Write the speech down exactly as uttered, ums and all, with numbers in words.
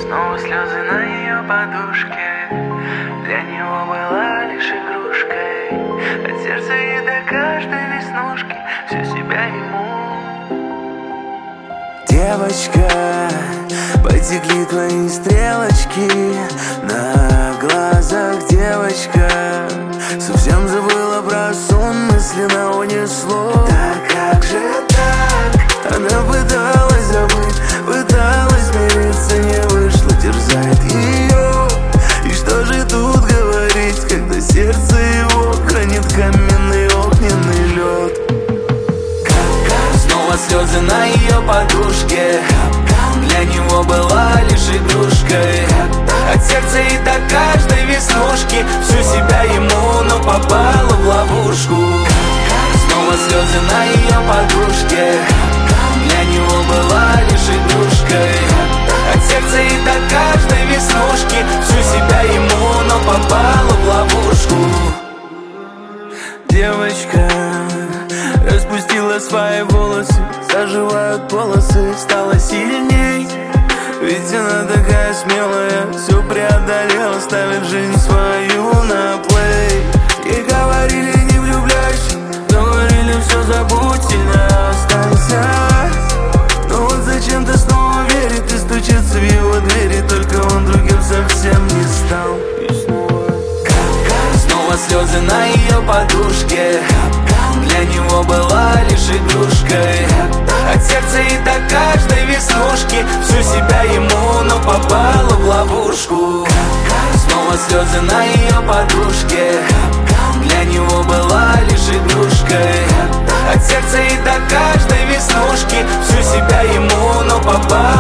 Снова слезы на ее подушке. Для него была лишь игрушкой. От сердца и до каждой веснушки всю себя ему. Девочка, потекли твои стрелочки на глазах, девочка. Совсем забыла про сон, мысленно унесло. Да как же так? Она пыталась забыть, пыталась мириться, не вышло, терзает ее. И что же тут говорить, когда сердце его хранит каменный огненный лед? Снова слезы на ее подушке. Для него была лишь игрушкой. От сердца и до каждой веснушки всю себя ему, но попала в ловушку. Снова слезы на ее подушке. Для него была лишь игрушкой. От сердца и до каждой веснушки всю себя ему, но попала в ловушку. Девочка распустила свои волосы, заживают полосы, стала сильней. Ведь она такая смелая, все преодолела, ставит жизнь свою на плей. И говорили, не влюбляйся, говорили, все забудь, сильно останься. Но вот зачем-то снова верит и стучится в его двери, только он другим совсем не стал. И снова Снова слезы на ее подушке. Для него была лишь игрушкой. От сердца и до каждой веснушки всю себя ему, но попала в ловушку. Снова слезы на ее подушке. Для него была лишь игрушкой. От сердца и до каждой веснушки всю себя ему, но попала